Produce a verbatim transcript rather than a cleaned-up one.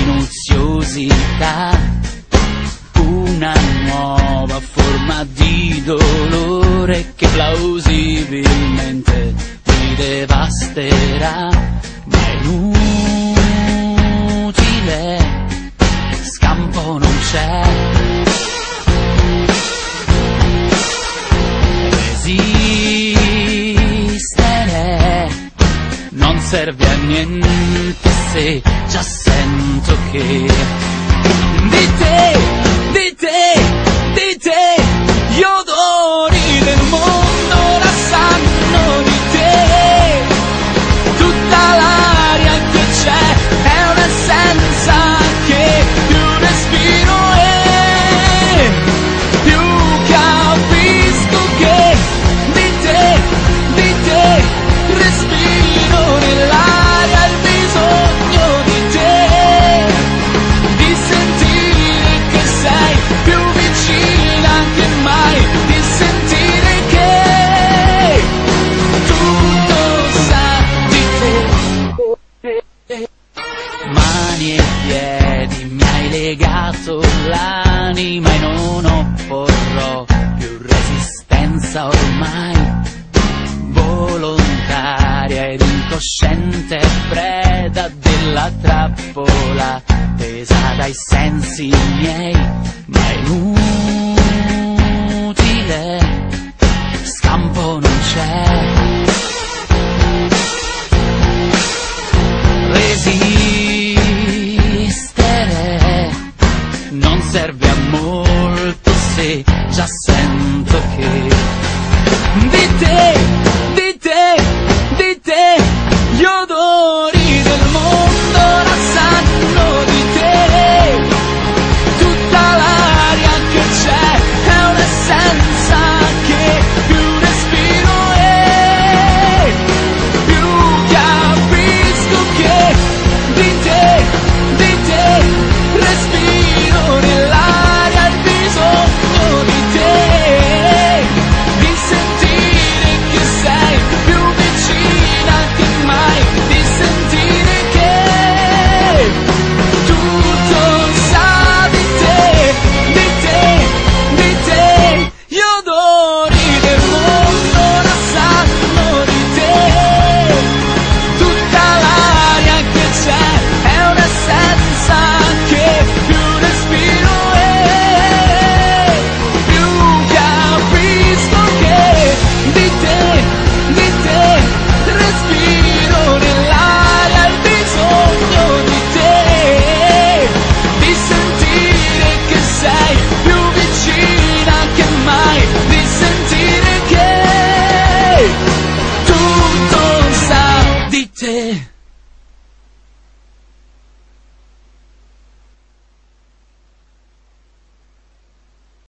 minuziosità, una nuova forma di dolore che plausibilmente ti devasterà, ma è inutile, scampo non c'è. Resistere non serve a niente se già sento che di te, di te, di te gli odori del mondo la sanno di te. Tutta l'aria che c'è è un'essenza che più respiro e più capisco che di te, di te respiro nell'aria il bisogno di te, di sentire che sei più vicina che mai, di sentire che tutto sa di te. Mani e piedi mi hai legato l'anima e non opporrò più resistenza ormai, volontaria ed incosciente preda della trappola tesa dai sensi miei, ma è inutile, scampo non c'è. Resistere non serve a molto se